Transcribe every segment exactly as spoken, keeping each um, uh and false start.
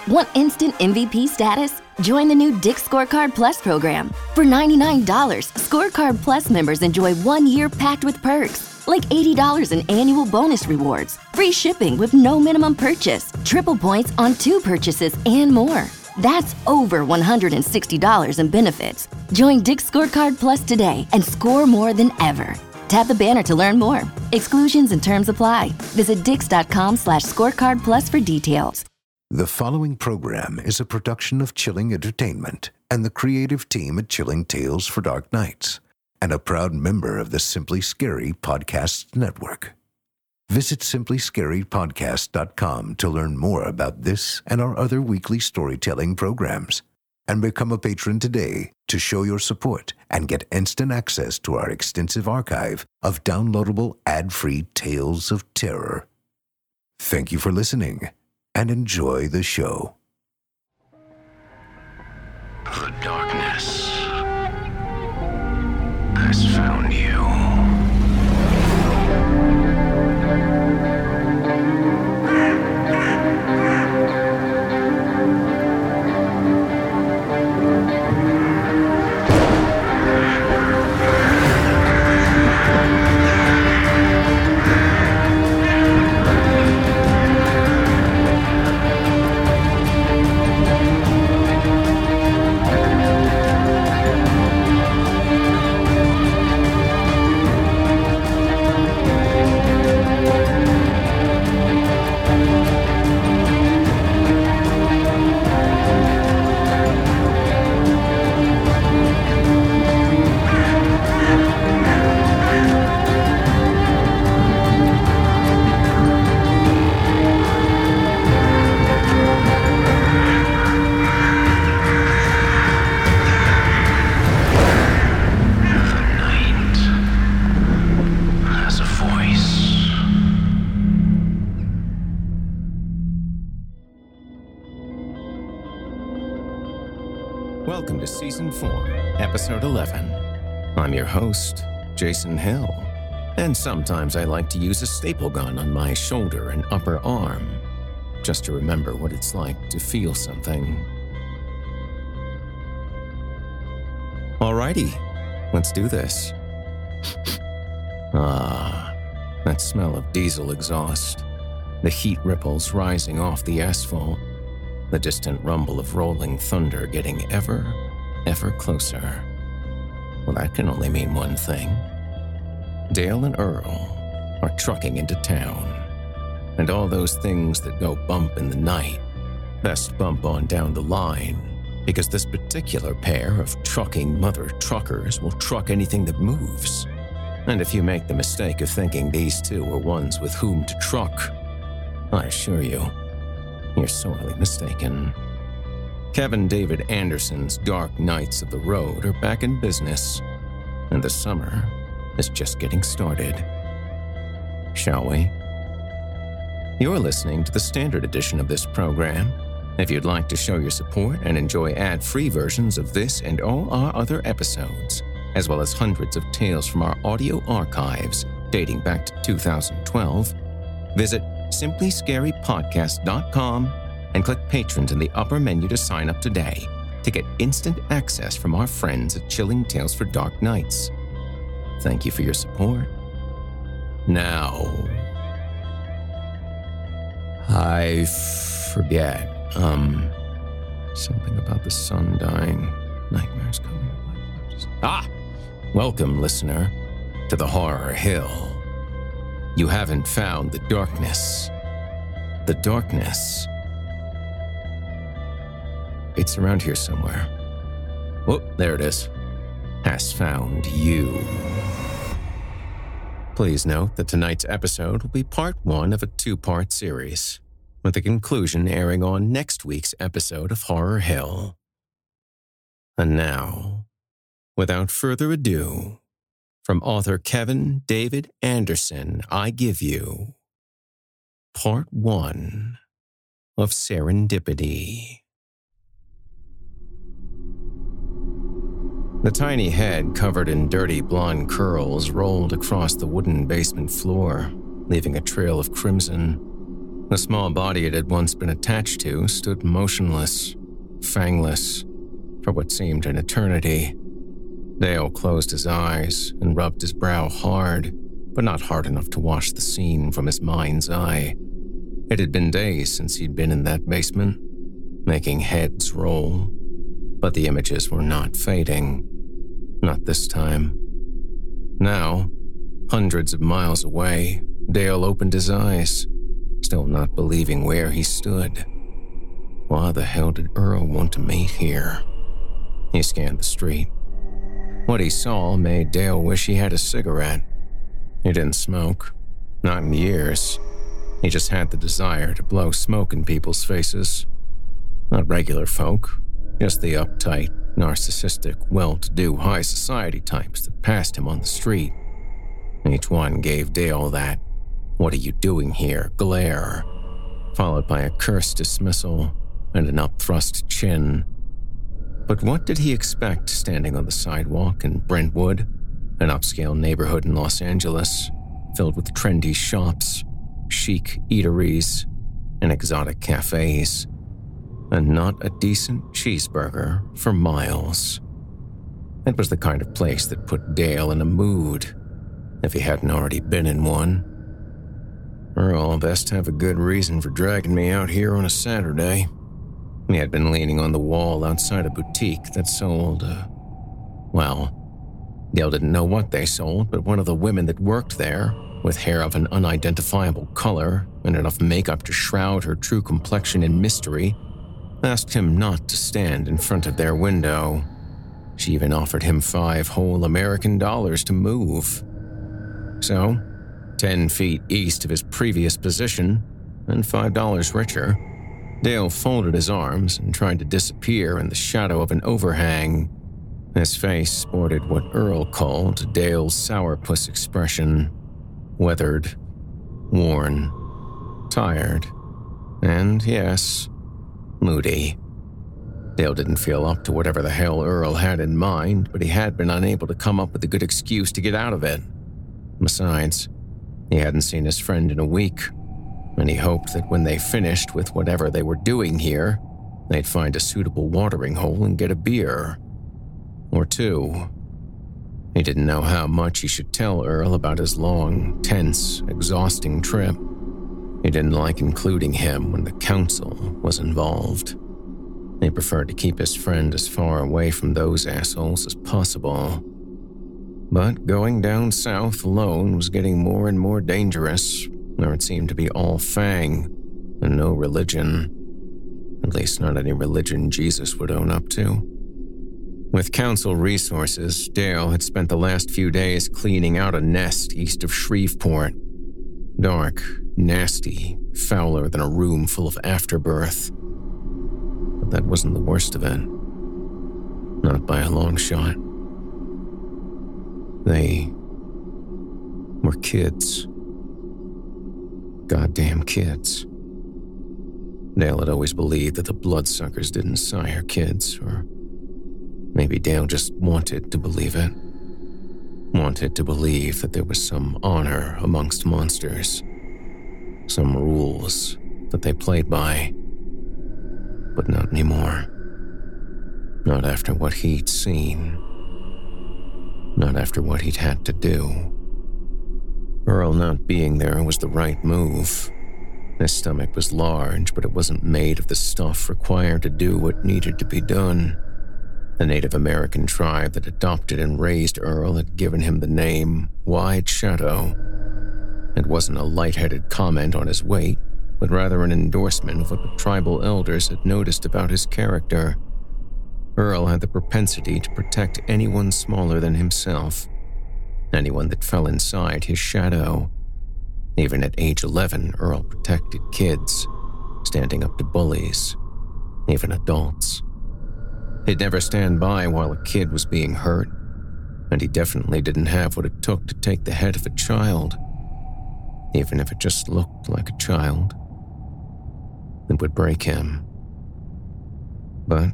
Want instant M V P status? Join the new Dick's Scorecard Plus program. For ninety-nine dollars, Scorecard Plus members enjoy one year packed with perks, like eighty dollars in annual bonus rewards, free shipping with no minimum purchase, triple points on two purchases, and more. That's over one hundred sixty dollars in benefits. Join Dick's Scorecard Plus today and score more than ever. Tap the banner to learn more. Exclusions and terms apply. Visit dix.com slash scorecard plus for details. The following program is a production of Chilling Entertainment and the creative team at Chilling Tales for Dark Nights, and a proud member of the Simply Scary Podcasts Network. Visit simply scary podcast dot com to learn more about this and our other weekly storytelling programs, and become a patron today to show your support and get instant access to our extensive archive of downloadable ad-free tales of terror. Thank you for listening, and enjoy the show. The darkness has found you. Welcome to Season four, Episode eleven. I'm your host, Jason Hill, and sometimes I like to use a staple gun on my shoulder and upper arm, just to remember what it's like to feel something. Alrighty, let's do this. Ah, that smell of diesel exhaust, the heat ripples rising off the asphalt, the distant rumble of rolling thunder getting ever, ever closer. Well, that can only mean one thing. Dale and Earl are trucking into town, and all those things that go bump in the night best bump on down the line, because this particular pair of trucking mother truckers will truck anything that moves. And if you make the mistake of thinking these two are ones with whom to truck, I assure you, you're sorely mistaken. Kevin David Anderson's Dark Nights of the Road are back in business, and the summer is just getting started. Shall we? You're listening to the standard edition of this program. If you'd like to show your support and enjoy ad-free versions of this and all our other episodes, as well as hundreds of tales from our audio archives dating back to two thousand twelve, visit simply scary podcast dot com and click Patrons in the upper menu to sign up today to get instant access from our friends at Chilling Tales for Dark Nights. Thank you for your support. Now, I forget, um, something about the sun dying, nightmares coming. Ah! Welcome, listener, to the Horror Hill. You haven't found the darkness. The darkness. It's around here somewhere. Oh, there it is. Has found you. Please note that tonight's episode will be part one of a two-part series, with the conclusion airing on next week's episode of Horror Hill. And now, without further ado, from author Kevin David Anderson, I give you Part One of Serendipity. The tiny head covered in dirty blonde curls rolled across the wooden basement floor, leaving a trail of crimson. The small body it had once been attached to stood motionless, fangless, for what seemed an eternity. Dale closed his eyes and rubbed his brow hard, but not hard enough to wash the scene from his mind's eye. It had been days since he'd been in that basement, making heads roll, but the images were not fading. Not this time. Now, hundreds of miles away, Dale opened his eyes, still not believing where he stood. Why the hell did Earl want to meet here? He scanned the street. What he saw made Dale wish he had a cigarette. He didn't smoke, not in years. He just had the desire to blow smoke in people's faces. Not regular folk, just the uptight, narcissistic, well-to-do high society types that passed him on the street. Each one gave Dale that "what are you doing here" glare, followed by a cursed dismissal and an upthrust chin. But what did he expect standing on the sidewalk in Brentwood, an upscale neighborhood in Los Angeles, filled with trendy shops, chic eateries, and exotic cafes, and not a decent cheeseburger for miles? It was the kind of place that put Dale in a mood, if he hadn't already been in one. Earl best have a good reason for dragging me out here on a Saturday. He had been leaning on the wall outside a boutique that sold, uh, well, Dale didn't know what they sold, but one of the women that worked there, with hair of an unidentifiable color and enough makeup to shroud her true complexion in mystery, asked him not to stand in front of their window. She even offered him five whole American dollars to move. So, ten feet east of his previous position, and five dollars richer, Dale folded his arms and tried to disappear in the shadow of an overhang. His face sported what Earl called Dale's sourpuss expression: weathered, worn, tired, and, yes, moody. Dale didn't feel up to whatever the hell Earl had in mind, but he had been unable to come up with a good excuse to get out of it. Besides, he hadn't seen his friend in a week, and he hoped that when they finished with whatever they were doing here, they'd find a suitable watering hole and get a beer. Or two. He didn't know how much he should tell Earl about his long, tense, exhausting trip. He didn't like including him when the council was involved. He preferred to keep his friend as far away from those assholes as possible. But going down south alone was getting more and more dangerous, where it seemed to be all fang and no religion. At least not any religion Jesus would own up to. With council resources, Dale had spent the last few days cleaning out a nest east of Shreveport. Dark, nasty, fouler than a room full of afterbirth. But that wasn't the worst of it. Not by a long shot. They were kids. Goddamn kids. Dale had always believed that the bloodsuckers didn't sire kids, or maybe Dale just wanted to believe it. Wanted to believe that there was some honor amongst monsters. Some rules that they played by. But not anymore. Not after what he'd seen. Not after what he'd had to do. Earl not being there was the right move. His stomach was large, but it wasn't made of the stuff required to do what needed to be done. The Native American tribe that adopted and raised Earl had given him the name White Shadow. It wasn't a lightheaded comment on his weight, but rather an endorsement of what the tribal elders had noticed about his character. Earl had the propensity to protect anyone smaller than himself, anyone that fell inside his shadow. Even at age eleven, Earl protected kids, standing up to bullies, even adults. He'd never stand by while a kid was being hurt, and he definitely didn't have what it took to take the head of a child, even if it just looked like a child. It would break him. But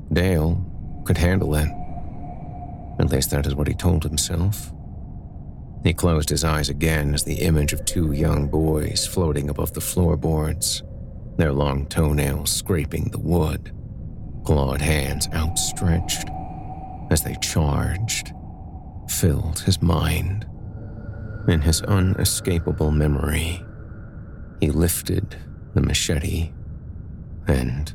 Dale could handle it. At least that is what he told himself. He closed his eyes again as the image of two young boys floating above the floorboards, their long toenails scraping the wood, clawed hands outstretched as they charged, filled his mind. In his unescapable memory, he lifted the machete and...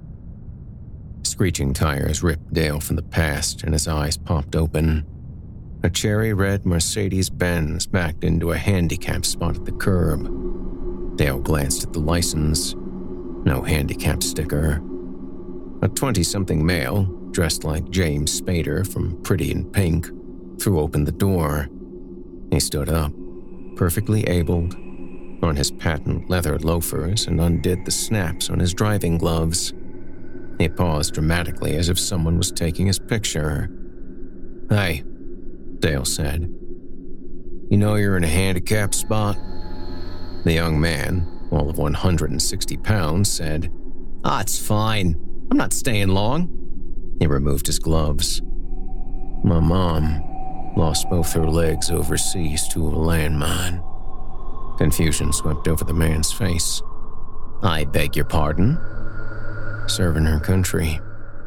Screeching tires ripped Dale from the past and his eyes popped open. A cherry-red Mercedes-Benz backed into a handicap spot at the curb. Dale glanced at the license. No handicap sticker. A twenty-something male, dressed like James Spader from Pretty in Pink, threw open the door. He stood up, perfectly abled, on his patent leather loafers and undid the snaps on his driving gloves. He paused dramatically as if someone was taking his picture. "Hey," Dale said. "You know you're in a handicapped spot?" The young man, all of one hundred sixty pounds, said, "Ah, it's fine. I'm not staying long." He removed his gloves. "My mom lost both her legs overseas to a landmine." Confusion swept over the man's face. "I beg your pardon?" "Serving her country.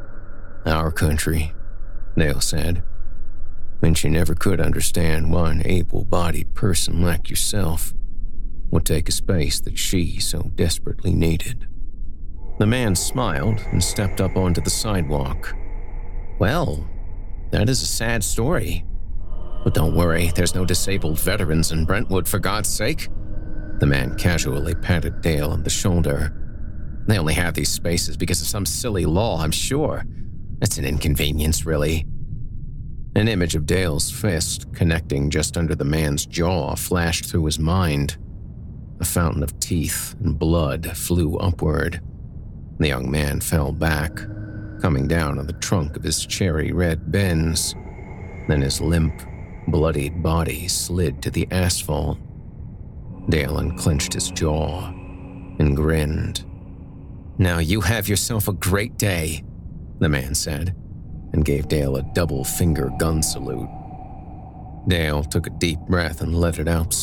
Our country," Dale said. "And she never could understand why an able-bodied person like yourself would take a space that she so desperately needed." The man smiled and stepped up onto the sidewalk. "Well, that is a sad story. But don't worry, there's no disabled veterans in Brentwood, for God's sake." The man casually patted Dale on the shoulder. "They only have these spaces because of some silly law, I'm sure. It's an inconvenience, really." An image of Dale's fist connecting just under the man's jaw flashed through his mind. A fountain of teeth and blood flew upward. The young man fell back, coming down on the trunk of his cherry-red Benz. Then his limp, bloodied body slid to the asphalt. Dale unclenched his jaw and grinned. "Now you have yourself a great day," the man said, and gave Dale a double-finger gun salute. Dale took a deep breath and let it out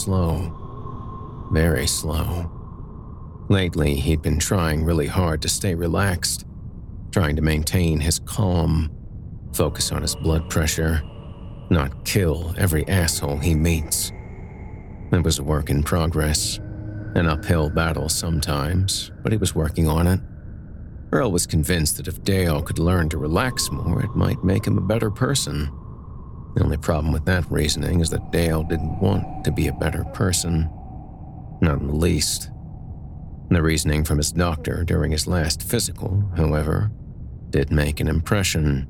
slow. Very slow. Lately, he'd been trying really hard to stay relaxed, trying to maintain his calm, focus on his blood pressure, not kill every asshole he meets. It was a work in progress, an uphill battle sometimes, but he was working on it. Earl was convinced that if Dale could learn to relax more, it might make him a better person. The only problem with that reasoning is that Dale didn't want to be a better person. Not in the least. The reasoning from his doctor during his last physical, however, did make an impression.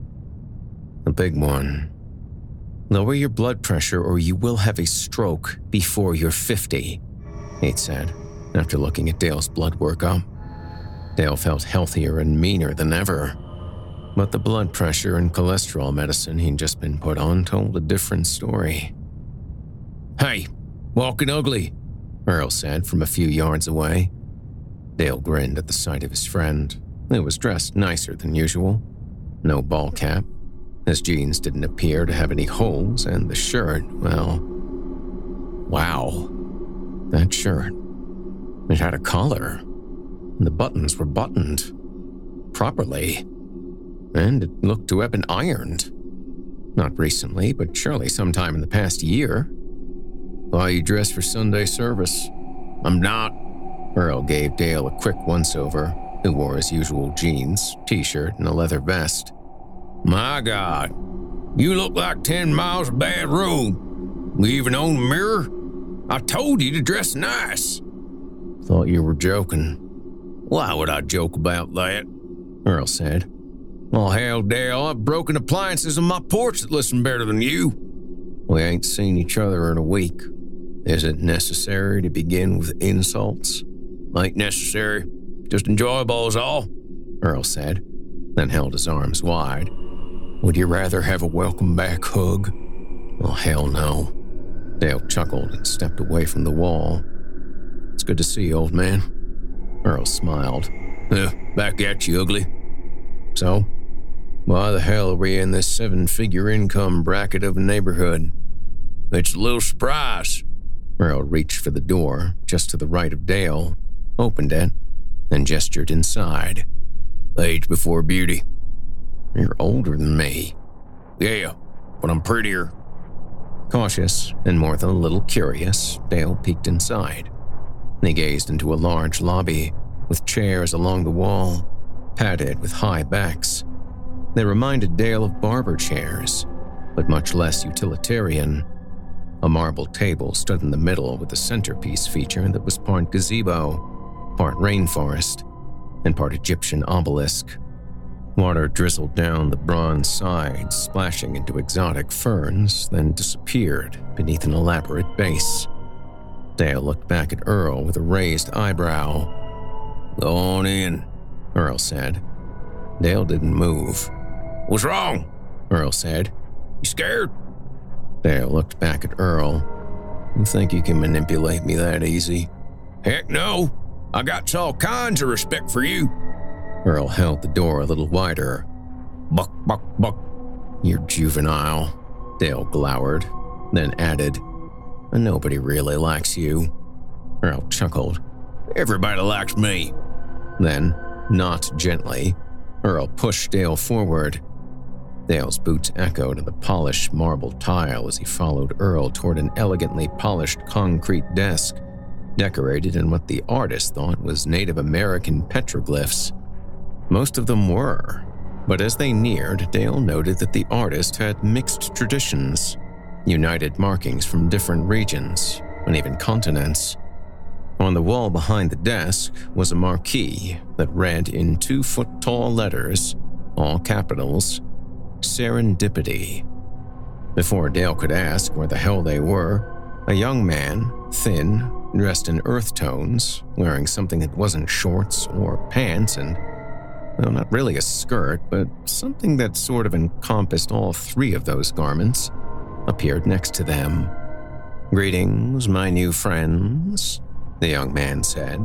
A big one. "Lower your blood pressure or you will have a stroke before you're fifty, he'd said, after looking at Dale's blood workup. Dale felt healthier and meaner than ever, but the blood pressure and cholesterol medicine he'd just been put on told a different story. "Hey, walking ugly," Earl said from a few yards away. Dale grinned at the sight of his friend, who was dressed nicer than usual. No ball cap. His jeans didn't appear to have any holes, and the shirt, well... Wow. That shirt. It had a collar. And the buttons were buttoned. Properly. And it looked to have been ironed. Not recently, but surely sometime in the past year. "Why you dressed for Sunday service?" "I'm not." Earl gave Dale a quick once-over, who wore his usual jeans, t-shirt, and a leather vest. "My God, you look like ten miles of bad road. We even own a mirror? I told you to dress nice." "Thought you were joking." "Why would I joke about that?" Earl said. "Well, hell, Dale, I've broken appliances on my porch that listen better than you." "We ain't seen each other in a week. Is it necessary to begin with insults?" "Ain't necessary. Just enjoyable is all," Earl said, then held his arms wide. "Would you rather have a welcome-back hug?" "Oh, hell no." Dale chuckled and stepped away from the wall. "It's good to see you, old man." Earl smiled. "Uh, back at you, ugly." "So, why the hell are we in this seven-figure income bracket of a neighborhood? It's a little surprise. Earl reached for the door just to the right of Dale, opened it, and gestured inside. Age before beauty. You're older than me. Yeah, but I'm prettier. Cautious and more than a little curious, Dale peeked inside. They gazed into a large lobby with chairs along the wall, padded with high backs. They reminded Dale of barber chairs, but much less utilitarian. A marble table stood in the middle with a centerpiece feature that was part gazebo, part rainforest, and part Egyptian obelisk. Water drizzled down the bronze sides, splashing into exotic ferns, then disappeared beneath an elaborate base. Dale looked back at Earl with a raised eyebrow. Go on in, Earl said. Dale didn't move. What's wrong? Earl said. You scared? Dale looked back at Earl. You think you can manipulate me that easy? Heck no. I got all kinds of respect for you. Earl held the door a little wider. Buck, buck, buck. You're juvenile, Dale glowered, then added, Nobody really likes you. Earl chuckled. Everybody likes me. Then, not gently, Earl pushed Dale forward. Dale's boots echoed on the polished marble tile as he followed Earl toward an elegantly polished concrete desk, decorated in what the artist thought was Native American petroglyphs. Most of them were, but as they neared, Dale noted that the artist had mixed traditions, united markings from different regions, and even continents. On the wall behind the desk was a marquee that read in two-foot-tall letters, all capitals, Serendipity. Before Dale could ask where the hell they were, a young man, thin, dressed in earth tones, wearing something that wasn't shorts or pants and, well, not really a skirt, but something that sort of encompassed all three of those garments, appeared next to them. Greetings, my new friends, the young man said.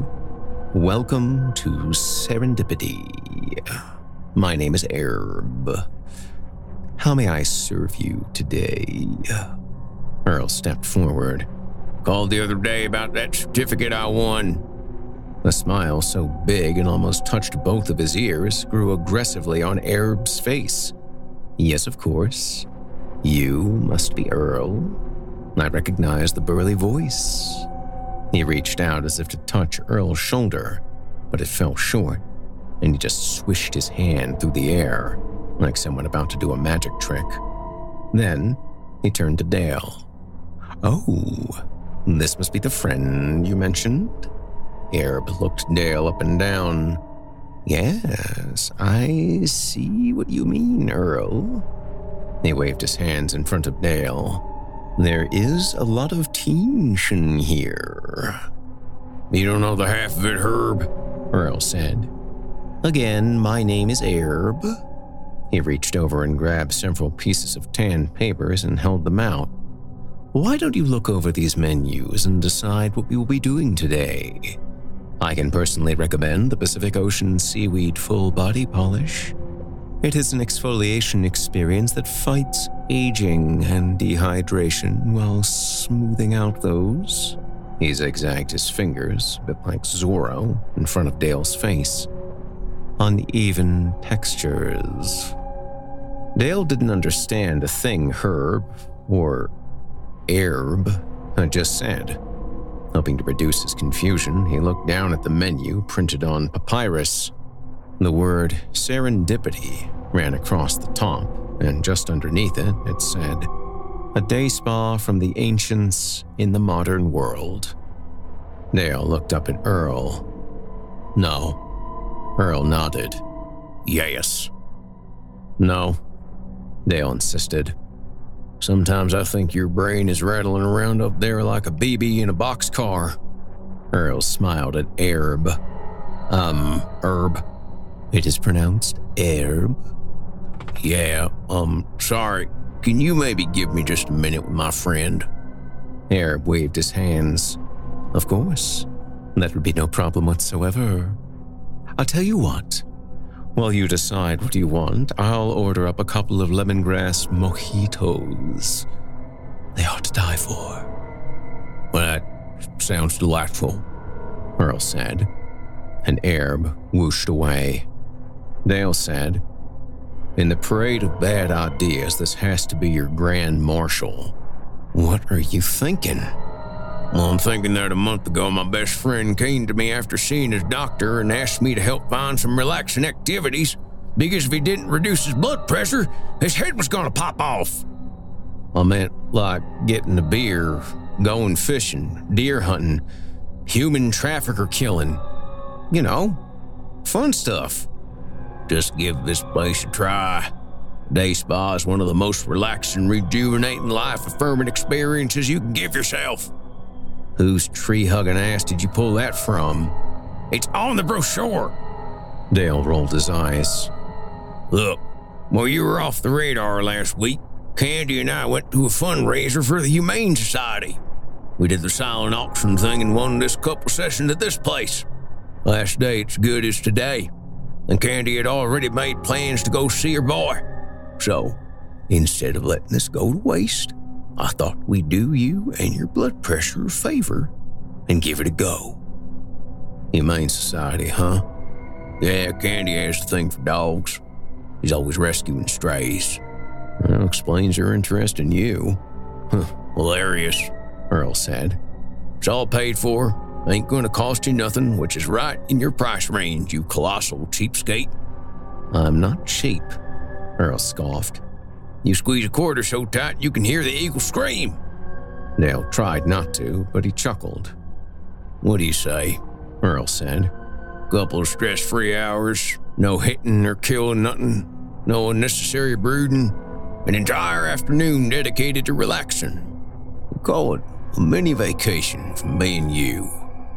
Welcome to Serendipity. My name is Herb. How may I serve you today? Earl stepped forward. Called the other day about that certificate I won. A smile so big it almost touched both of his ears grew aggressively on Herb's face. Yes, of course. You must be Earl. I recognized the burly voice. He reached out as if to touch Earl's shoulder, but it fell short, and he just swished his hand through the air, like someone about to do a magic trick. Then he turned to Dale. Oh, this must be the friend you mentioned? Herb looked Dale up and down. Yes, I see what you mean, Earl. He waved his hands in front of Dale. There is a lot of tension here. You don't know the half of it, Herb, Earl said. Again, my name is Herb. He reached over and grabbed several pieces of tan papers and held them out. Why don't you look over these menus and decide what we will be doing today? I can personally recommend the Pacific Ocean Seaweed Full Body Polish. It is an exfoliation experience that fights aging and dehydration while smoothing out those. He zigzagged his fingers, a bit like Zorro, in front of Dale's face. Uneven textures. Dale didn't understand a thing Herb, or Herb, had just said. Hoping to reduce his confusion, he looked down at the menu printed on papyrus. The word serendipity ran across the top, and just underneath it, it said, a day spa from the ancients in the modern world. Dale looked up at Earl. No. Earl nodded. Yes. No, Dale insisted. Sometimes I think your brain is rattling around up there like a B B in a boxcar. Earl smiled at Herb. Um, Herb. It is pronounced Herb. Yeah, um, sorry. Can you maybe give me just a minute with my friend? Herb waved his hands. Of course. That would be no problem whatsoever. I'll tell you what. While you decide what you want, I'll order up a couple of lemongrass mojitos. they ought to die for. Well, that sounds delightful, Earl said. An Arab whooshed away. Dale said, "In the parade of bad ideas, this has to be your grand marshal. What are you thinking?" Well, I'm thinking that a month ago my best friend came to me after seeing his doctor and asked me to help find some relaxing activities because if he didn't reduce his blood pressure, his head was going to pop off. I meant like getting a beer, going fishing, deer hunting, human trafficker killing. You know, fun stuff. Just give this place a try. Day spa is one of the most relaxing, rejuvenating, life-affirming experiences you can give yourself. Whose tree-hugging ass did you pull that from? It's on the brochure. Dale rolled his eyes. Look, while you were off the radar last week, Candy and I went to a fundraiser for the Humane Society. We did the silent auction thing and won this couple sessions at this place. Last day it's good as today, and Candy had already made plans to go see her boy. So, instead of letting this go to waste, I thought we'd do you and your blood pressure a favor and give it a go. Humane Society, huh? Yeah, Candy has a thing for dogs. He's always rescuing strays. That explains your interest in you. Huh, hilarious, Earl said. It's all paid for. Ain't gonna cost you nothing, which is right in your price range, you colossal cheapskate. I'm not cheap, Earl scoffed. You squeeze a quarter so tight you can hear the eagle scream. Dale tried not to, but he chuckled. What do you say? Earl said. Couple of stress-free hours, no hitting or killing nothing, no unnecessary brooding, an entire afternoon dedicated to relaxing. We call it a mini vacation from me and you.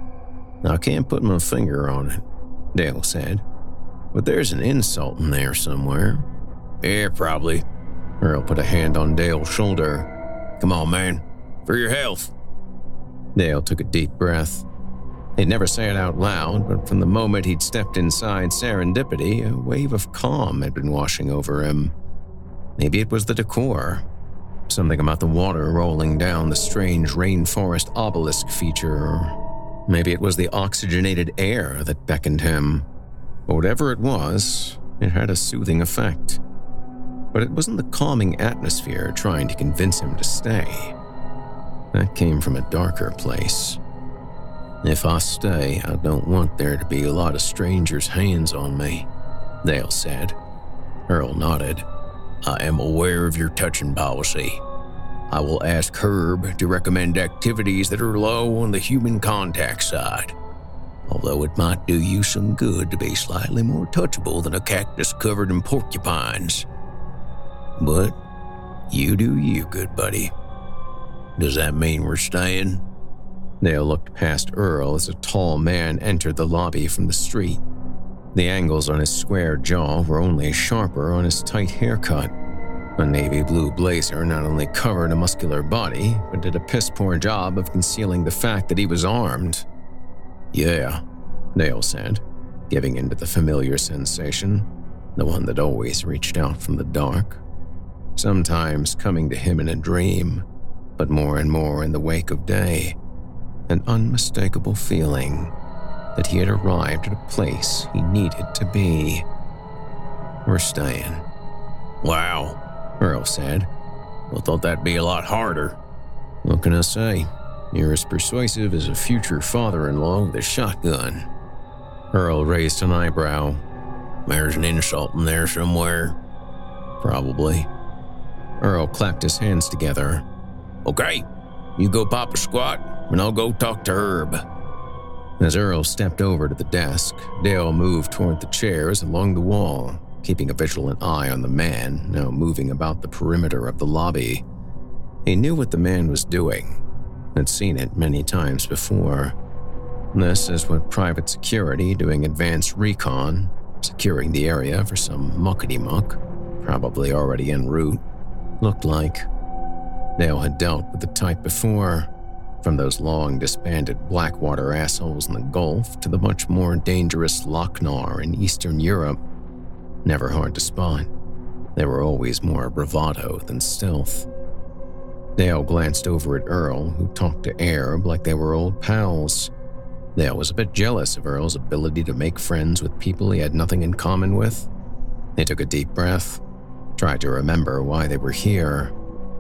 I can't put my finger on it, Dale said, but there's an insult in there somewhere. Yeah, probably. Earl put a hand on Dale's shoulder. Come on, man. For your health. Dale took a deep breath. He'd never say it out loud, but from the moment he'd stepped inside Serendipity, a wave of calm had been washing over him. Maybe it was the decor. Something about the water rolling down the strange rainforest obelisk feature, or maybe it was the oxygenated air that beckoned him. But whatever it was, it had a soothing effect. But it wasn't the calming atmosphere trying to convince him to stay. That came from a darker place. If I stay, I don't want there to be a lot of strangers' hands on me, Dale said. Earl nodded. I am aware of your touching policy. I will ask Herb to recommend activities that are low on the human contact side. Although it might do you some good to be slightly more touchable than a cactus covered in porcupines. But you do you, good buddy. Does that mean we're staying? Dale looked past Earl as a tall man entered the lobby from the street. The angles on his square jaw were only sharper on his tight haircut. A navy blue blazer not only covered a muscular body, but did a piss-poor job of concealing the fact that he was armed. Yeah, Dale said, giving in to the familiar sensation, the one that always reached out from the dark. Sometimes coming to him in a dream, but more and more in the wake of day. An unmistakable feeling that he had arrived at a place he needed to be. We're staying. Wow, Earl said. Well, thought that'd be a lot harder. What can I say? You're as persuasive as a future father-in-law with a shotgun. Earl raised an eyebrow. There's an insult in there somewhere. Probably. Earl clapped his hands together. Okay, you go pop a squat, and I'll go talk to Herb. As Earl stepped over to the desk, Dale moved toward the chairs along the wall, keeping a vigilant eye on the man now moving about the perimeter of the lobby. He knew what the man was doing, had seen it many times before. This is what private security doing advanced recon, securing the area for some muckety-muck, probably already en route, looked like. Dale had dealt with the type before, from those long disbanded Blackwater assholes in the Gulf to the much more dangerous Lochnar in Eastern Europe. Never hard to spot. They were always more bravado than stealth. Dale glanced over at Earl, who talked to Airb like they were old pals. Dale was a bit jealous of Earl's ability to make friends with people he had nothing in common with. He took a deep breath, tried to remember why they were here.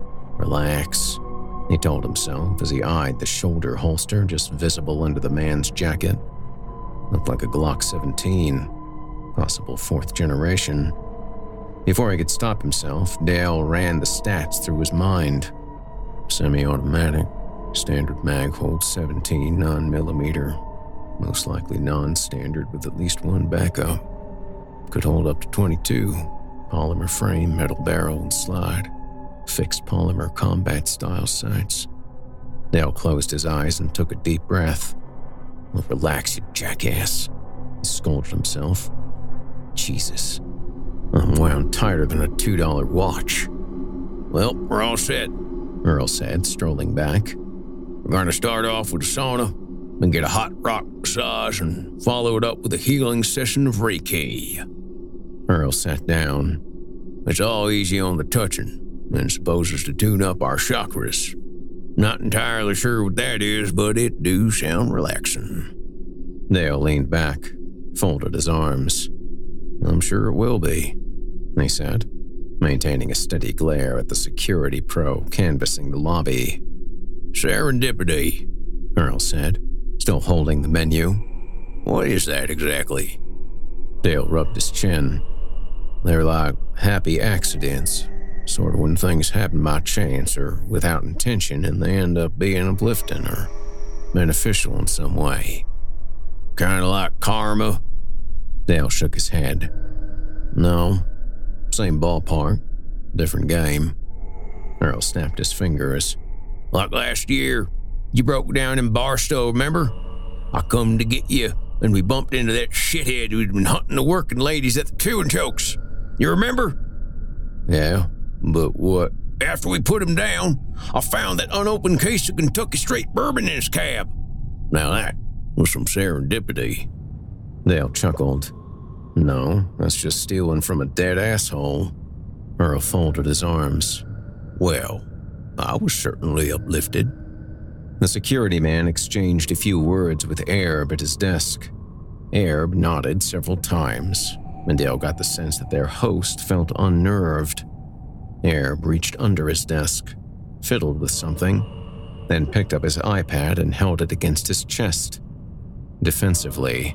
Relax, he told himself as he eyed the shoulder holster just visible under the man's jacket. Looked like a Glock seventeen, possible fourth generation. Before he could stop himself, Dale ran the stats through his mind. Semi-automatic, standard mag holds seventeen, nine millimeter, most likely non-standard with at least one backup. Could hold up to twenty-two, polymer frame, metal barrel, and slide. Fixed polymer combat style sights. Dale closed his eyes and took a deep breath. Well, relax, you jackass, he scolded himself. Jesus, I'm wound tighter than a two dollar watch. Well, we're all set, Earl said, strolling back. We're going to start off with a sauna, then get a hot rock massage, and follow it up with a healing session of Reiki. Earl sat down. It's all easy on the touching, and supposes to tune up our chakras. Not entirely sure what that is, but it do sound relaxing. Dale leaned back, folded his arms. I'm sure it will be, he said, maintaining a steady glare at the security pro canvassing the lobby. Serendipity, Earl said, still holding the menu. What is that exactly? Dale rubbed his chin. They're like happy accidents, sort of when things happen by chance or without intention and they end up being uplifting or beneficial in some way. Kind of like karma? Dale shook his head. No, same ballpark, different game. Earl snapped his fingers. Like last year, you broke down in Barstow, remember? I come to get you, and we bumped into that shithead who'd been hunting the working ladies at the Two and Chokes. You remember? Yeah, but what? After we put him down, I found that unopened case of Kentucky Straight bourbon in his cab. Now that was some serendipity. Dale chuckled. No, that's just stealing from a dead asshole. Earl folded his arms. Well, I was certainly uplifted. The security man exchanged a few words with Airb at his desk. Airb nodded several times, and Dale got the sense that their host felt unnerved. Airb reached under his desk, fiddled with something, then picked up his iPad and held it against his chest. Defensively.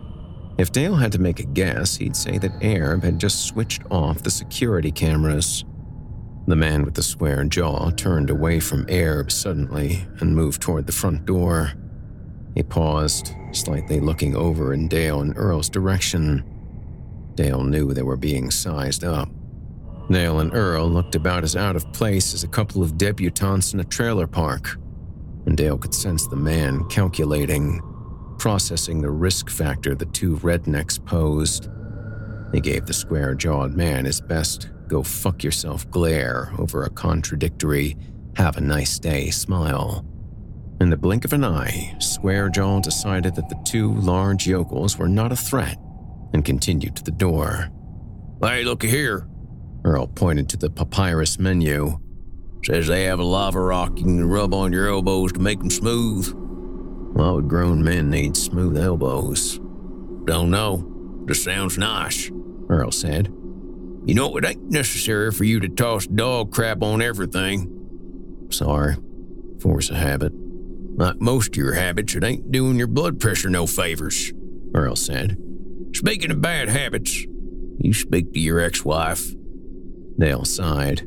If Dale had to make a guess, he'd say that Airb had just switched off the security cameras. The man with the square jaw turned away from Airb suddenly and moved toward the front door. He paused, slightly looking over in Dale and Earl's direction. Dale knew they were being sized up. Dale and Earl looked about as out of place as a couple of debutantes in a trailer park, and Dale could sense the man calculating, processing the risk factor the two rednecks posed. He gave the square-jawed man his best go-fuck-yourself glare over a contradictory have-a-nice-day smile. In the blink of an eye, Square-Jaw decided that the two large yokels were not a threat and continued to the door. Hey, looky here. Earl pointed to the papyrus menu. Says they have a lava rock you can rub on your elbows to make them smooth. Why would grown men need smooth elbows? Don't know. Just sounds nice, Earl said. You know, it ain't necessary for you to toss dog crap on everything. Sorry. Force of habit. Like most of your habits, it ain't doing your blood pressure no favors, Earl said. Speaking of bad habits, you speak to your ex-wife. Dale sighed.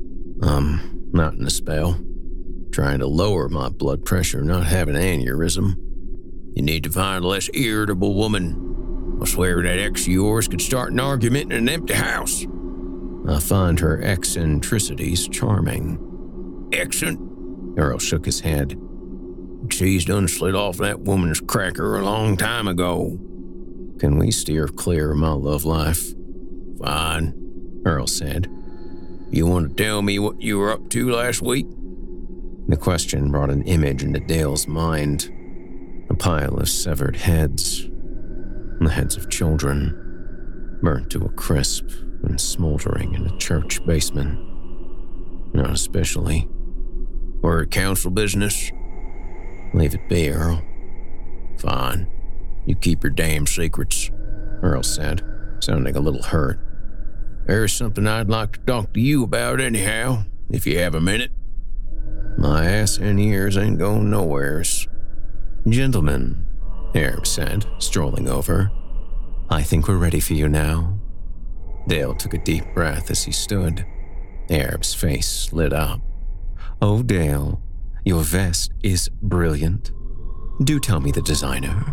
Um, not in a spell. Trying to lower my blood pressure, not have an aneurysm. You need to find a less irritable woman. I swear that ex of yours could start an argument in an empty house. I find her eccentricities charming. Excellent. Earl shook his head. She's done slid off that woman's cracker a long time ago. Can we steer clear of my love life? Fine, Earl said. You want to tell me what you were up to last week? The question brought an image into Dale's mind. A pile of severed heads. The heads of children, burnt to a crisp and smoldering in a church basement. Not especially. Or council business? Leave it be, Earl. Fine. You keep your damn secrets, Earl said, sounding a little hurt. There's something I'd like to talk to you about anyhow, if you have a minute. My ass and ears ain't going nowheres. Gentlemen, Airb said, strolling over. I think we're ready for you now. Dale took a deep breath as he stood. Airb's face lit up. Oh, Dale, your vest is brilliant. Do tell me the designer.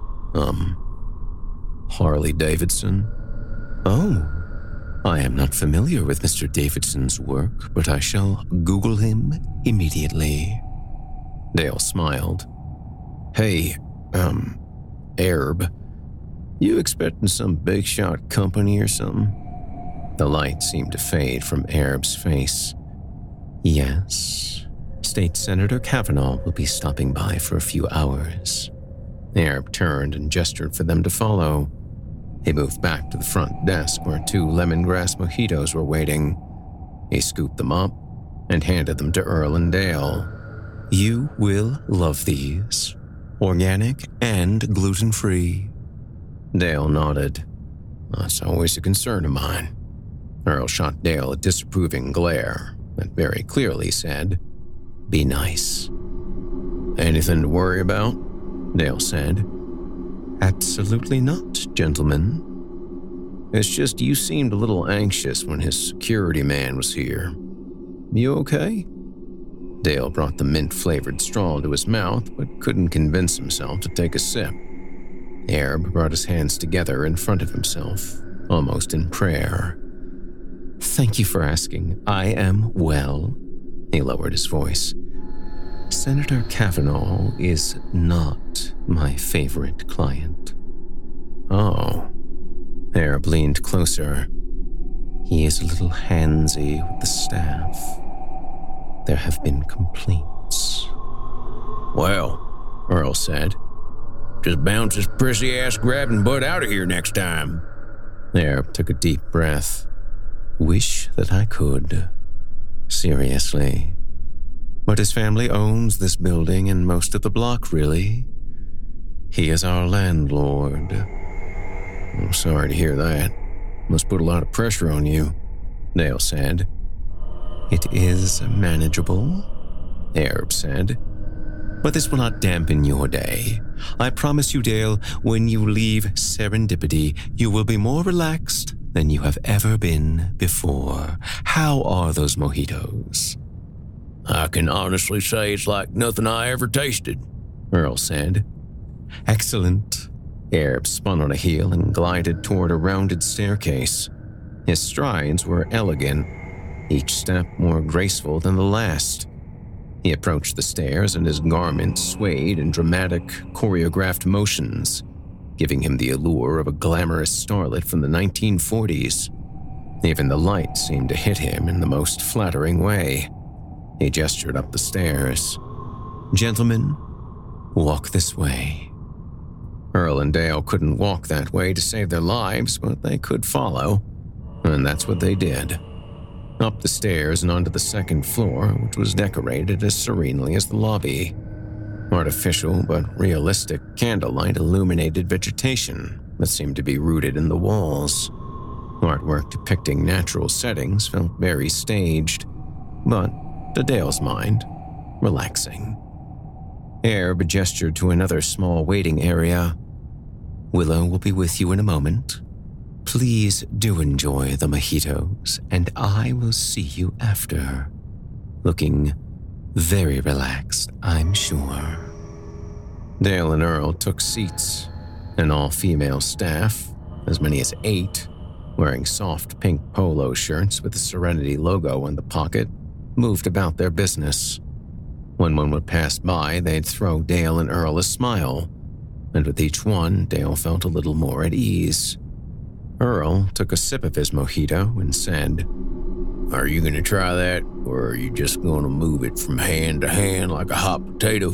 Um, Harley Davidson. Oh, I am not familiar with Mister Davidson's work, but I shall Google him immediately. Dale smiled. Hey, um, Airb, you expecting some big shot company or something? The light seemed to fade from Airb's face. Yes, State Senator Kavanaugh will be stopping by for a few hours. Airb turned and gestured for them to follow. He moved back to the front desk where two lemongrass mojitos were waiting. He scooped them up and handed them to Earl and Dale. You will love these. Organic and gluten-free. Dale nodded. That's always a concern of mine. Earl shot Dale a disapproving glare that very clearly said, be nice. Anything to worry about? Dale said. Absolutely not, gentlemen. It's just you seemed a little anxious when his security man was here. You okay? Dale brought the mint-flavored straw to his mouth, but couldn't convince himself to take a sip. Airb brought his hands together in front of himself, almost in prayer. Thank you for asking. I am well. He lowered his voice. Senator Kavanaugh is not my favorite client. Oh. Airb leaned closer. He is a little handsy with the staff. There have been complaints. Well, Earl said, just bounce his prissy-ass grabbing butt out of here next time. Airb took a deep breath. Wish that I could. Seriously. But his family owns this building and most of the block, really. He is our landlord. I'm sorry to hear that. Must put a lot of pressure on you, Dale said. It is manageable, Airb said. But this will not dampen your day. I promise you, Dale, when you leave Serendipity, you will be more relaxed than you have ever been before. How are those mojitos? I can honestly say it's like nothing I ever tasted, Earl said. Excellent. Airb spun on a heel and glided toward a rounded staircase. His strides were elegant, each step more graceful than the last. He approached the stairs and his garments swayed in dramatic, choreographed motions, giving him the allure of a glamorous starlet from the nineteen forties. Even the light seemed to hit him in the most flattering way. He gestured up the stairs. Gentlemen, walk this way. Earl and Dale couldn't walk that way to save their lives, but they could follow, and that's what they did. Up the stairs and onto the second floor, which was decorated as serenely as the lobby. Artificial but realistic candlelight illuminated vegetation that seemed to be rooted in the walls. Artwork depicting natural settings felt very staged, but, to Dale's mind, relaxing. Airb gestured to another small waiting area. Willow will be with you in a moment. Please do enjoy the mojitos, and I will see you after. Looking very relaxed, I'm sure. Dale and Earl took seats. An all-female staff, as many as eight, wearing soft pink polo shirts with the Serenity logo on the pocket, moved about their business. When one would pass by, they'd throw Dale and Earl a smile, and with each one, Dale felt a little more at ease. Earl took a sip of his mojito and said, Are you going to try that, or are you just going to move it from hand to hand like a hot potato?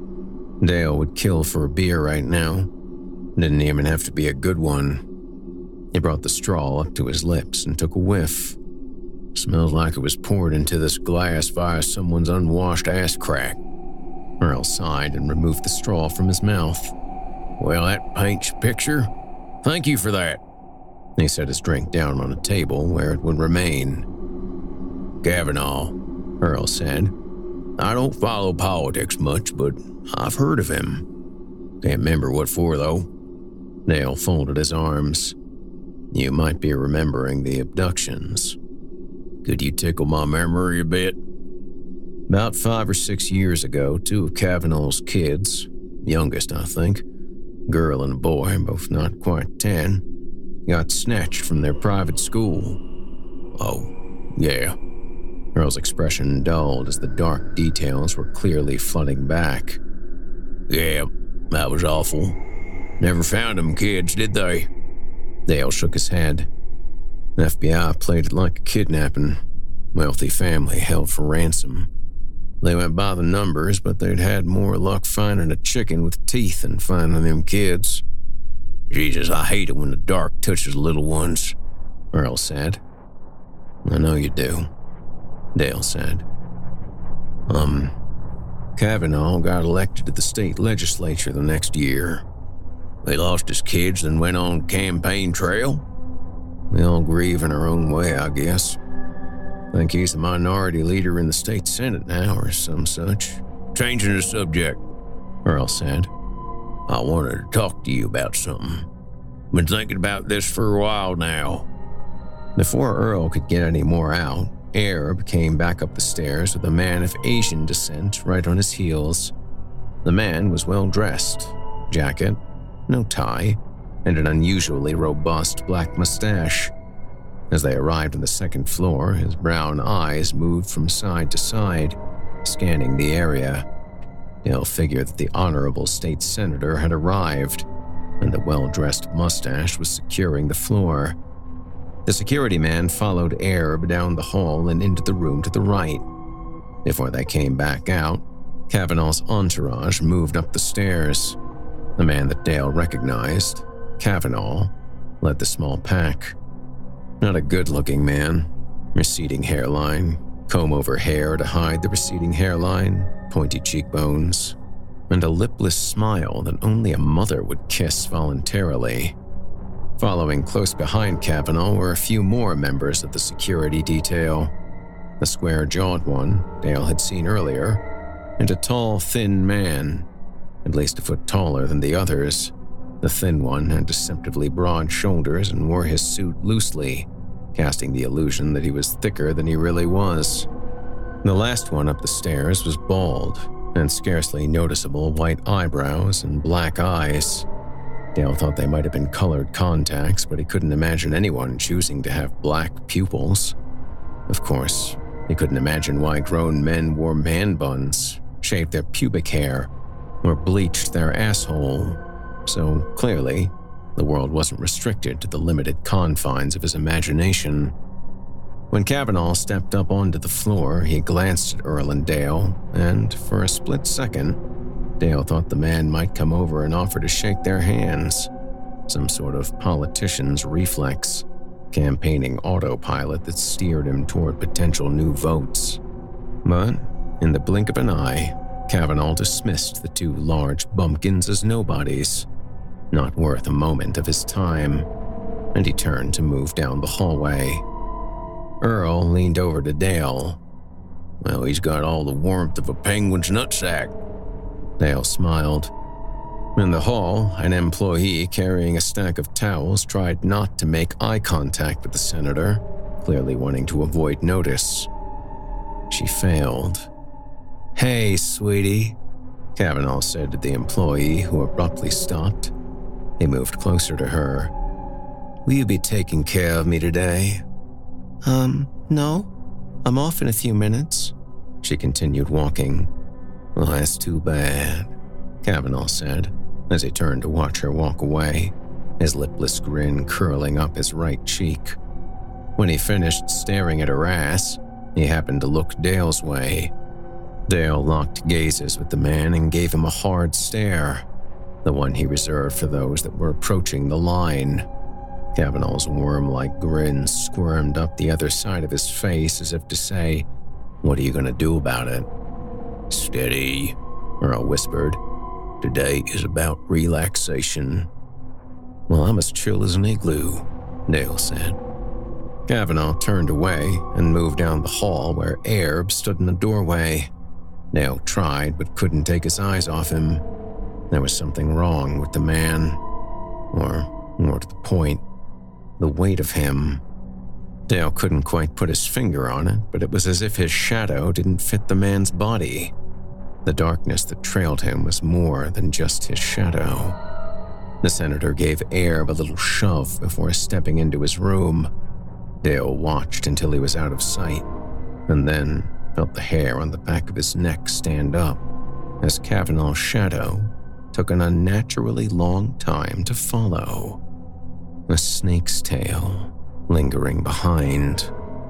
Dale would kill for a beer right now. Didn't even have to be a good one. He brought the straw up to his lips and took a whiff. Smells like it was poured into this glass via someone's unwashed ass crack. Earl sighed and removed the straw from his mouth. Well, that paints your picture. Thank you for that. He set his drink down on a table where it would remain. Kavanaugh, Earl said. I don't follow politics much, but I've heard of him. Can't remember what for, though. Dale folded his arms. You might be remembering the abductions. Could you tickle my memory a bit? About five or six years ago, two of Kavanaugh's kids, youngest, I think, girl and a boy, both not quite ten, got snatched from their private school. Oh, yeah. Earl's expression dulled as the dark details were clearly flooding back. Yeah, that was awful. Never found them kids, did they? Dale shook his head. The F B I played it like a kidnapping. Wealthy family held for ransom. They went by the numbers, but they'd had more luck finding a chicken with teeth than finding them kids. Jesus, I hate it when the dark touches little ones, Earl said. I know you do, Dale said. Um, Kavanaugh got elected to the state legislature the next year. They lost his kids and went on campaign trail? We all grieve in our own way, I guess. I think he's the minority leader in the state senate now, or some such. Changing the subject, Earl said. I wanted to talk to you about something. Been thinking about this for a while now. Before Earl could get any more out, Arab came back up the stairs with a man of Asian descent right on his heels. The man was well dressed, jacket, no tie, and an unusually robust black mustache. As they arrived on the second floor, his brown eyes moved from side to side, scanning the area. Dale figured that the honorable state senator had arrived, and the well-dressed mustache was securing the floor. The security man followed Arab down the hall and into the room to the right. Before they came back out, Kavanaugh's entourage moved up the stairs. The man that Dale recognized, Kavanaugh, led the small pack. Not a good-looking man. Receding hairline, comb-over hair to hide the receding hairline, pointy cheekbones, and a lipless smile that only a mother would kiss voluntarily. Following close behind Kavanaugh were a few more members of the security detail. The square-jawed one Dale had seen earlier, and a tall, thin man, at least a foot taller than the others. The thin one had deceptively broad shoulders and wore his suit loosely, casting the illusion that he was thicker than he really was. The last one up the stairs was bald, and scarcely noticeable white eyebrows and black eyes. Dale thought they might have been colored contacts, but he couldn't imagine anyone choosing to have black pupils. Of course, he couldn't imagine why grown men wore man buns, shaved their pubic hair, or bleached their asshole. So clearly, the world wasn't restricted to the limited confines of his imagination. When Kavanaugh stepped up onto the floor, he glanced at Earl and Dale, and for a split second, Dale thought the man might come over and offer to shake their hands. Some sort of politician's reflex, campaigning autopilot that steered him toward potential new votes. But in the blink of an eye, Kavanaugh dismissed the two large bumpkins as nobodies, not worth a moment of his time, and he turned to move down the hallway. Earl leaned over to Dale. Well, he's got all the warmth of a penguin's nutsack. Dale smiled. In the hall, an employee carrying a stack of towels tried not to make eye contact with the senator, clearly wanting to avoid notice. She failed. "Hey, sweetie," Kavanaugh said to the employee, who abruptly stopped. He moved closer to her. "Will you be taking care of me today?" Um, no. I'm off in a few minutes." She continued walking. "Well, that's too bad," Kavanaugh said, as he turned to watch her walk away, his lipless grin curling up his right cheek. When he finished staring at her ass, he happened to look Dale's way. Dale locked gazes with the man and gave him a hard stare, the one he reserved for those that were approaching the line. Kavanaugh's worm-like grin squirmed up the other side of his face as if to say, "What are you going to do about it?" "Steady," Earl whispered. "Today is about relaxation." "Well, I'm as chill as an igloo," Dale said. Kavanaugh turned away and moved down the hall where Airb stood in the doorway. Dale tried but couldn't take his eyes off him. There was something wrong with the man. Or, more to the point, the weight of him. Dale couldn't quite put his finger on it, but it was as if his shadow didn't fit the man's body. The darkness that trailed him was more than just his shadow. The senator gave Airb a little shove before stepping into his room. Dale watched until he was out of sight, and then felt the hair on the back of his neck stand up as Kavanaugh's shadow took an unnaturally long time to follow. A snake's tail lingering behind.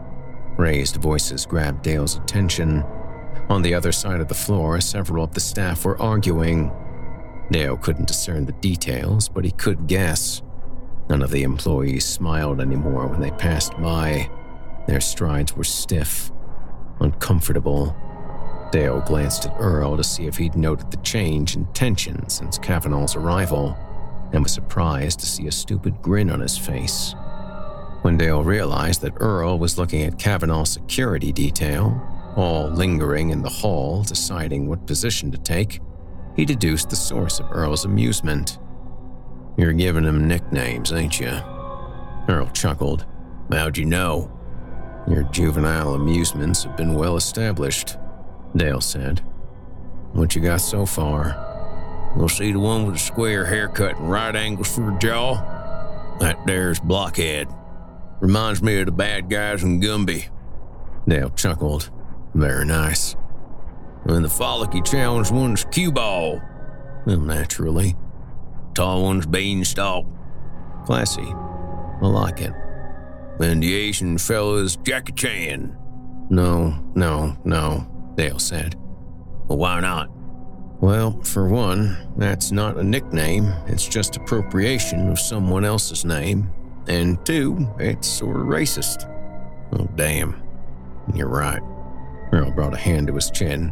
Raised voices grabbed Dale's attention. On the other side of the floor, several of the staff were arguing. Dale couldn't discern the details, but he could guess. None of the employees smiled anymore when they passed by. Their strides were stiff, uncomfortable. Dale glanced at Earl to see if he'd noted the change in tension since Kavanaugh's arrival, and was surprised to see a stupid grin on his face. When Dale realized that Earl was looking at Kavanaugh's security detail, all lingering in the hall deciding what position to take, he deduced the source of Earl's amusement. "You're giving him nicknames, ain't you?" Earl chuckled. "How'd you know?" "Your juvenile amusements have been well established," Dale said. "What you got so far?" "We'll see the one with the square haircut and right angles for the jaw? That there's Blockhead. Reminds me of the bad guys in Gumby." Dale chuckled. "Very nice." "And the frolicky challenge one's Cue Ball." "Well, naturally." "Tall one's Beanstalk." "Classy. I like it." "And the Asian fella's Jackie Chan." "No, no, no," Dale said. "Well, why not?" "Well, for one, that's not a nickname. It's just appropriation of someone else's name. And two, it's sort of racist." "Oh, damn. You're right." Earl brought a hand to his chin.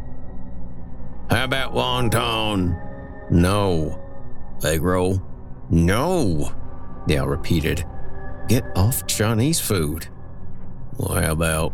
"How about wonton?" "No." "Egg roll?" "No," Dale repeated. "Get off Chinese food." "Well, how about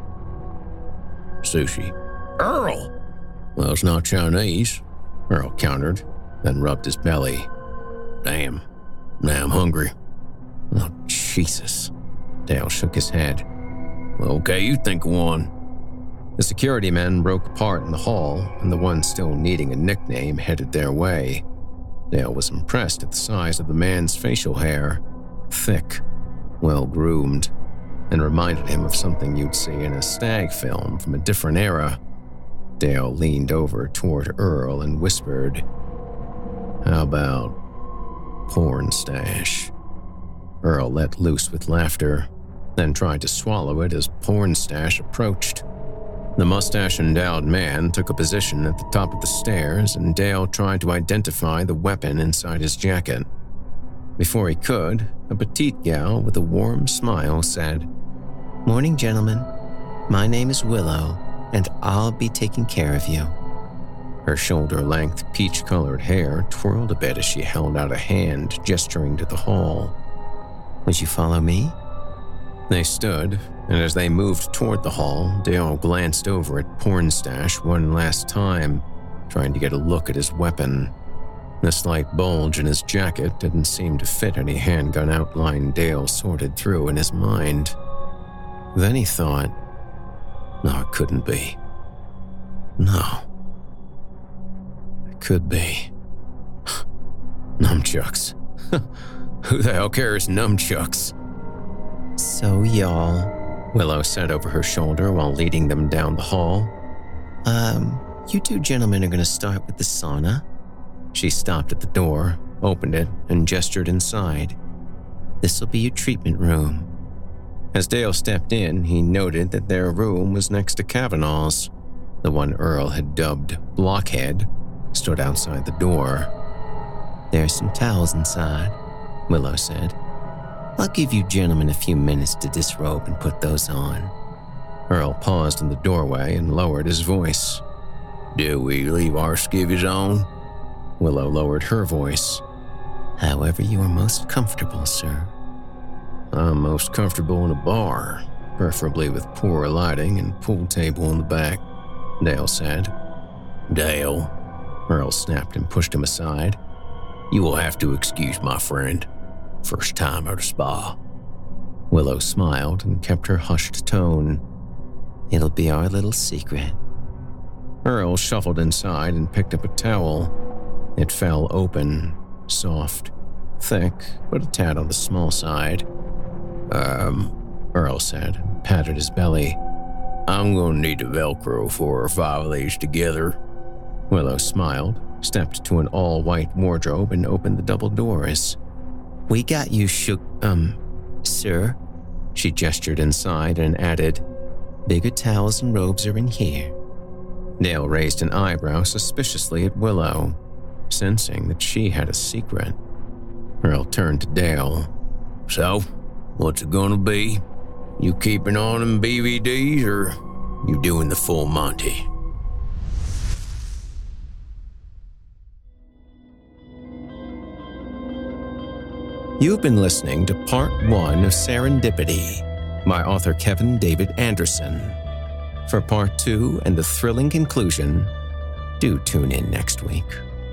sushi?" "Earl!" "Well, it's not Chinese," Earl countered, then rubbed his belly. "Damn. Now I'm hungry." "Oh, Jesus." Dale shook his head. "Well, okay, you think of one." The security men broke apart in the hall, and the one still needing a nickname headed their way. Dale was impressed at the size of the man's facial hair. Thick, well-groomed, and reminded him of something you'd see in a stag film from a different era. Dale leaned over toward Earl and whispered, "How about porn stash?" Earl let loose with laughter, then tried to swallow it as porn stash approached. The mustache-endowed man took a position at the top of the stairs, and Dale tried to identify the weapon inside his jacket. Before he could, a petite gal with a warm smile said, "Morning, gentlemen. My name is Willow, and I'll be taking care of you." Her shoulder-length, peach-colored hair twirled a bit as she held out a hand, gesturing to the hall. "Would you follow me?" They stood, and as they moved toward the hall, Dale glanced over at Pornstash one last time, trying to get a look at his weapon. The slight bulge in his jacket didn't seem to fit any handgun outline Dale sorted through in his mind. Then he thought, no, it couldn't be. No. It could be. Nunchucks. Who the hell carries nunchucks? "So, y'all," Willow said over her shoulder while leading them down the hall. Um, you two gentlemen are going to start with the sauna." She stopped at the door, opened it, and gestured inside. "This'll be your treatment room." As Dale stepped in, he noted that their room was next to Kavanaugh's. The one Earl had dubbed Blockhead stood outside the door. "There's some towels inside," Willow said. I'll give you gentlemen a few minutes to disrobe and put those on." Earl paused in the doorway and lowered his voice. "Do we leave our skivvies on?" Willow lowered her voice. "However you are most comfortable, sir." "I'm most comfortable in a bar, preferably with poor lighting and pool table in the back," Dale said. "Dale," Earl snapped and pushed him aside. "You will have to excuse my friend. First time at a spa." Willow smiled and kept her hushed tone. "It'll be our little secret." Earl shuffled inside and picked up a towel. It fell open, soft, thick, but a tad on the small side. Um, Earl said, and patted his belly. "I'm gonna need to Velcro four or five of these together." Willow smiled, stepped to an all-white wardrobe, and opened the double doors. "We got you shook, um, sir." She gestured inside and added, "Bigger towels and robes are in here." Dale raised an eyebrow suspiciously at Willow, sensing that she had a secret. Earl turned to Dale. "So, what's it gonna be? You keeping on them B V Ds or you doing the full Monty?" You've been listening to Part one of Serendipity by author Kevin David Anderson. For Part two and the thrilling conclusion, do tune in next week.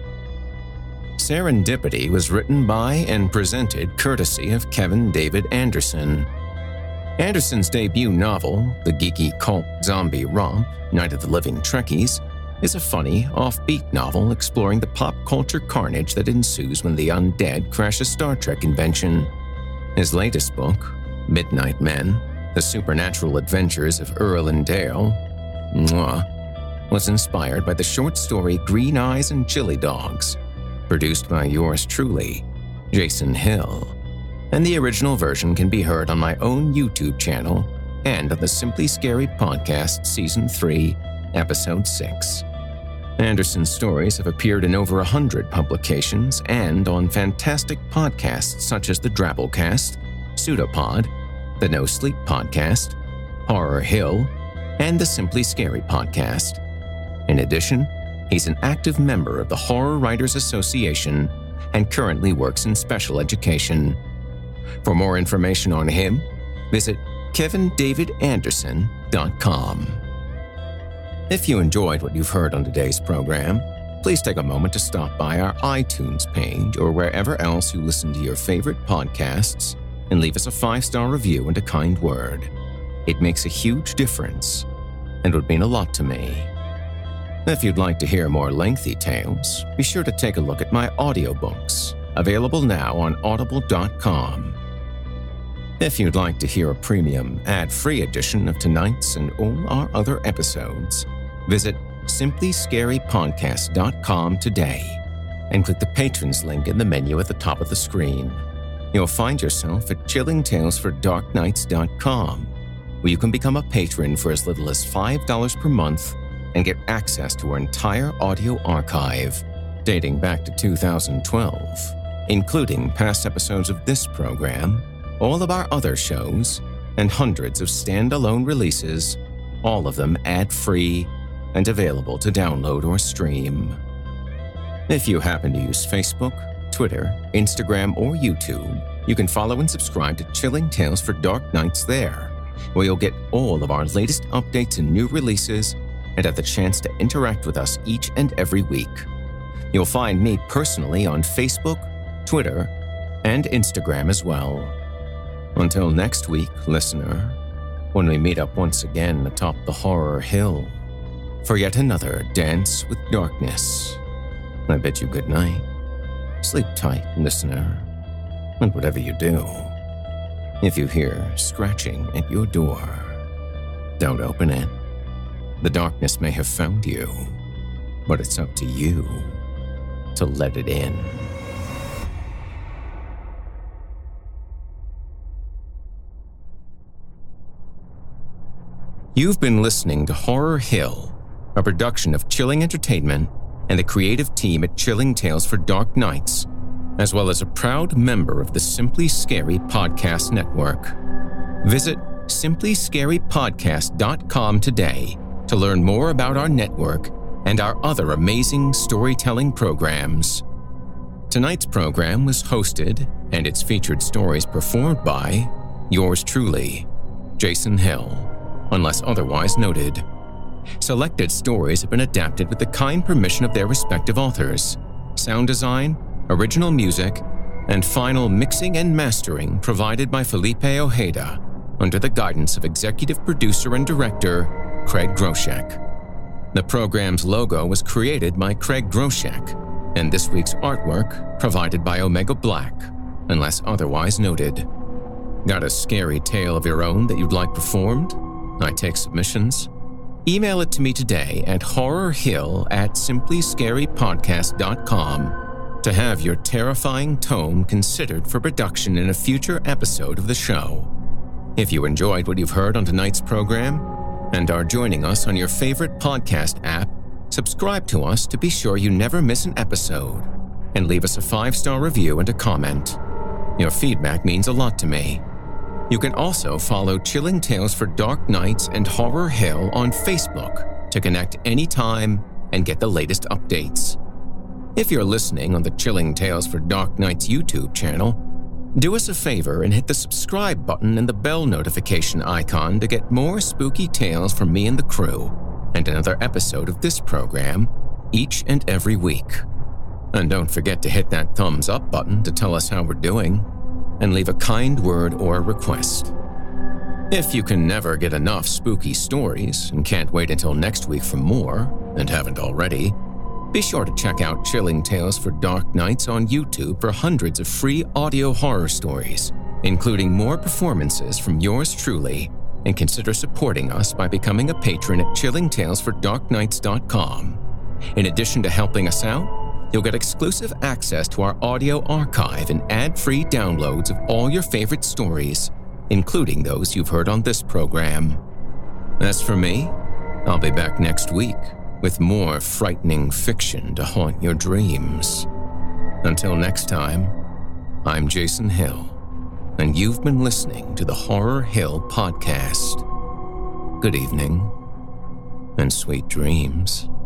Serendipity was written by and presented courtesy of Kevin David Anderson. Anderson's debut novel, the geeky cult zombie romp, Night of the Living Trekkies, is a funny, offbeat novel exploring the pop culture carnage that ensues when the undead crash a Star Trek convention. His latest book, Midnight Men, The Supernatural Adventures of Earl and Dale, mwah, was inspired by the short story Green Eyes and Chili Dogs, produced by yours truly, Jason Hill. And the original version can be heard on my own YouTube channel and on the Simply Scary Podcast Season three, Episode six. Anderson's stories have appeared in over a hundred publications and on fantastic podcasts such as the Drabblecast, Pseudopod, the No Sleep Podcast, Horror Hill, and the Simply Scary Podcast. In addition, he's an active member of the Horror Writers Association and currently works in special education. For more information on him, visit kevin david anderson dot com. If you enjoyed what you've heard on today's program, please take a moment to stop by our iTunes page or wherever else you listen to your favorite podcasts and leave us a five-star review and a kind word. It makes a huge difference and would mean a lot to me. If you'd like to hear more lengthy tales, be sure to take a look at my audiobooks, available now on audible dot com. If you'd like to hear a premium, ad-free edition of tonight's and all our other episodes, visit simply scary podcast dot com today and click the Patrons link in the menu at the top of the screen. You'll find yourself at chilling tales for dark nights dot com, where you can become a patron for as little as five dollars per month and get access to our entire audio archive, dating back to two thousand twelve, including past episodes of this program, all of our other shows, and hundreds of standalone releases, all of them ad-free and available to download or stream. If you happen to use Facebook, Twitter, Instagram, or YouTube, you can follow and subscribe to Chilling Tales for Dark Nights there, where you'll get all of our latest updates and new releases and have the chance to interact with us each and every week. You'll find me personally on Facebook, Twitter, and Instagram as well. Until next week, listener, when we meet up once again atop the Horror Hill for yet another Dance with Darkness, I bid you good night. Sleep tight, listener, and whatever you do, if you hear scratching at your door, don't open it. The darkness may have found you, but it's up to you to let it in. You've been listening to Horror Hill, a production of Chilling Entertainment and the creative team at Chilling Tales for Dark Nights, as well as a proud member of the Simply Scary Podcast Network. Visit simply scary podcast dot com today to learn more about our network and our other amazing storytelling programs. Tonight's program was hosted and its featured stories performed by yours truly, Jason Hill, unless otherwise noted. Selected stories have been adapted with the kind permission of their respective authors. Sound design, original music, and final mixing and mastering provided by Felipe Ojeda under the guidance of executive producer and director Craig Groshek. The program's logo was created by Craig Groshek, and this week's artwork provided by Omega Black, unless otherwise noted. Got a scary tale of your own that you'd like performed? I take submissions. Email it to me today at horrorhill at simply scary podcast dot com to have your terrifying tome considered for production in a future episode of the show. If you enjoyed what you've heard on tonight's program and are joining us on your favorite podcast app, subscribe to us to be sure you never miss an episode, and leave us a five-star review and a comment. Your feedback means a lot to me. You can also follow Chilling Tales for Dark Nights and Horror Hill on Facebook to connect anytime and get the latest updates. If you're listening on the Chilling Tales for Dark Nights YouTube channel, do us a favor and hit the subscribe button and the bell notification icon to get more spooky tales from me and the crew, and another episode of this program each and every week. And don't forget to hit that thumbs up button to tell us how we're doing, and leave a kind word or request. If you can never get enough spooky stories and can't wait until next week for more, and haven't already, be sure to check out Chilling Tales for Dark Nights on YouTube for hundreds of free audio horror stories, including more performances from yours truly, and consider supporting us by becoming a patron at chilling tales for dark nights dot com. In addition to helping us out, you'll get exclusive access to our audio archive and ad-free downloads of all your favorite stories, including those you've heard on this program. As for me, I'll be back next week with more frightening fiction to haunt your dreams. Until next time, I'm Jason Hill, and you've been listening to the Horror Hill Podcast. Good evening, and sweet dreams.